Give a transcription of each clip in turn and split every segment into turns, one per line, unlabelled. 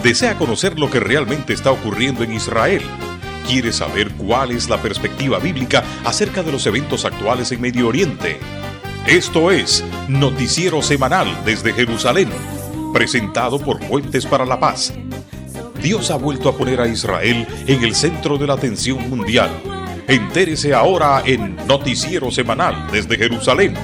¿Desea conocer lo que realmente está ocurriendo en Israel? ¿Quiere saber cuál es la perspectiva bíblica acerca de los eventos actuales en Medio Oriente? Esto es Noticiero Semanal desde Jerusalén, presentado por Puentes para la Paz. Dios ha vuelto a poner a Israel en el centro de la atención mundial. Entérese ahora en Noticiero Semanal desde Jerusalén.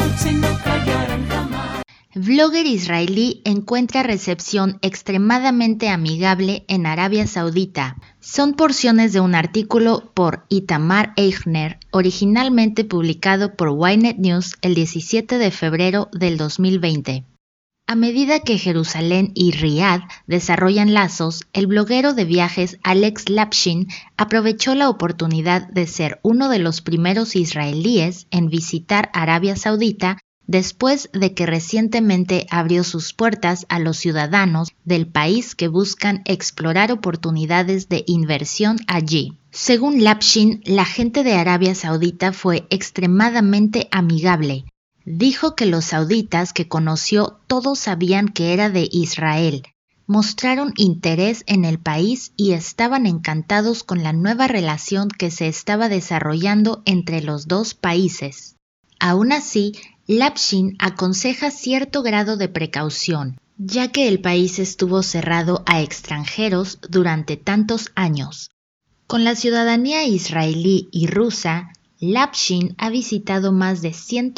Blogger israelí encuentra recepción extremadamente amigable en Arabia Saudita. Son porciones de un artículo por Itamar Eichner, originalmente publicado por Ynet News el 17 de febrero del 2020. A medida que Jerusalén y Riad desarrollan lazos, el bloguero de viajes Alex Lapshin aprovechó la oportunidad de ser uno de los primeros israelíes en visitar Arabia Saudita después de que recientemente abrió sus puertas a los ciudadanos del país que buscan explorar oportunidades de inversión allí. Según Lapshin, la gente de Arabia Saudita fue extremadamente amigable. Dijo que los sauditas que conoció todos sabían que era de Israel, mostraron interés en el país y estaban encantados con la nueva relación que se estaba desarrollando entre los dos países. Aún así, Lapshin aconseja cierto grado de precaución, ya que el país estuvo cerrado a extranjeros durante tantos años. Con la ciudadanía israelí y rusa, Lapshin ha visitado más de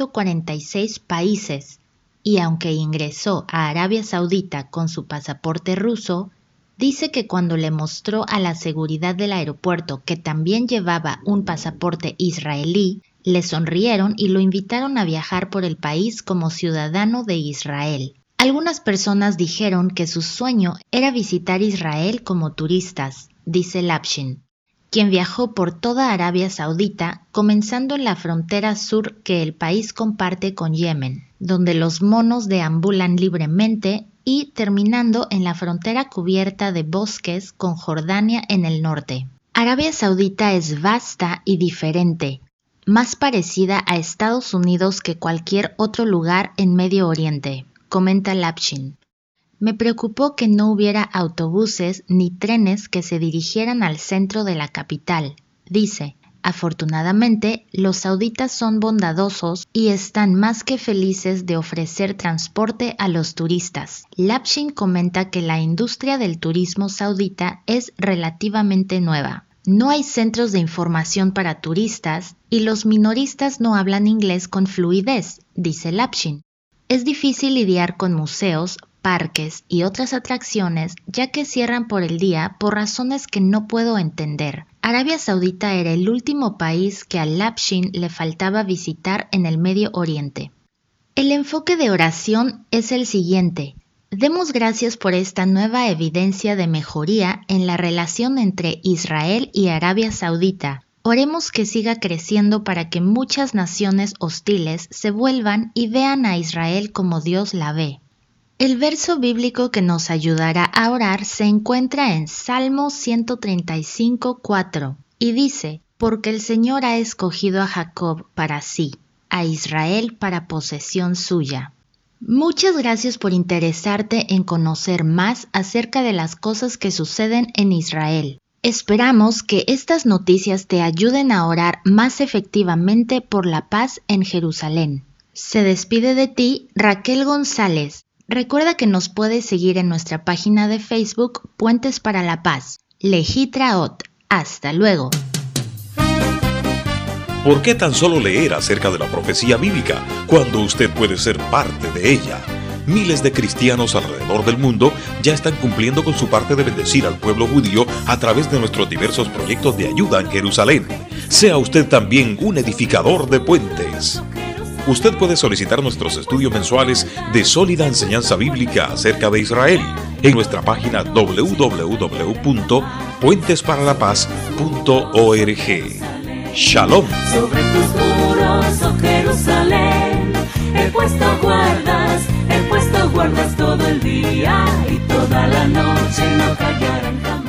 146 países y aunque ingresó a Arabia Saudita con su pasaporte ruso, dice que cuando le mostró a la seguridad del aeropuerto que también llevaba un pasaporte israelí, le sonrieron y lo invitaron a viajar por el país como ciudadano de Israel. Algunas personas dijeron que su sueño era visitar Israel como turistas, dice Lapshin, quien viajó por toda Arabia Saudita, comenzando en la frontera sur que el país comparte con Yemen, donde los monos deambulan libremente, y terminando en la frontera cubierta de bosques con Jordania en el norte. Arabia Saudita es vasta y diferente, más parecida a Estados Unidos que cualquier otro lugar en Medio Oriente, comenta Lapshin. Me preocupó que no hubiera autobuses ni trenes que se dirigieran al centro de la capital, dice. Afortunadamente, los sauditas son bondadosos y están más que felices de ofrecer transporte a los turistas. Lapshin comenta que la industria del turismo saudita es relativamente nueva. No hay centros de información para turistas y los minoristas no hablan inglés con fluidez, dice Lapshin. Es difícil lidiar con museos, parques y otras atracciones ya que cierran por el día por razones que no puedo entender. Arabia Saudita era el último país que a Lapshin le faltaba visitar en el Medio Oriente. El enfoque de oración es el siguiente. Demos gracias por esta nueva evidencia de mejoría en la relación entre Israel y Arabia Saudita. Oremos que siga creciendo para que muchas naciones hostiles se vuelvan y vean a Israel como Dios la ve. El verso bíblico que nos ayudará a orar se encuentra en Salmo 135:4 y dice: Porque el Señor ha escogido a Jacob para sí, a Israel para posesión suya. Muchas gracias por interesarte en conocer más acerca de las cosas que suceden en Israel. Esperamos que estas noticias te ayuden a orar más efectivamente por la paz en Jerusalén. Se despide de ti Raquel González. Recuerda que nos puedes seguir en nuestra página de Facebook Puentes para la Paz. Lehitraot. Hasta luego.
¿Por qué tan solo leer acerca de la profecía bíblica cuando usted puede ser parte de ella? Miles de cristianos alrededor del mundo ya están cumpliendo con su parte de bendecir al pueblo judío a través de nuestros diversos proyectos de ayuda en Jerusalén. Sea usted también un edificador de puentes. Usted puede solicitar nuestros estudios mensuales de sólida enseñanza bíblica acerca de Israel en nuestra página www.puentesparalapaz.org. Shalom.
Sobre tus muros, oh Jerusalén, he puesto guardas todo el día y toda la noche, no callarán jamás.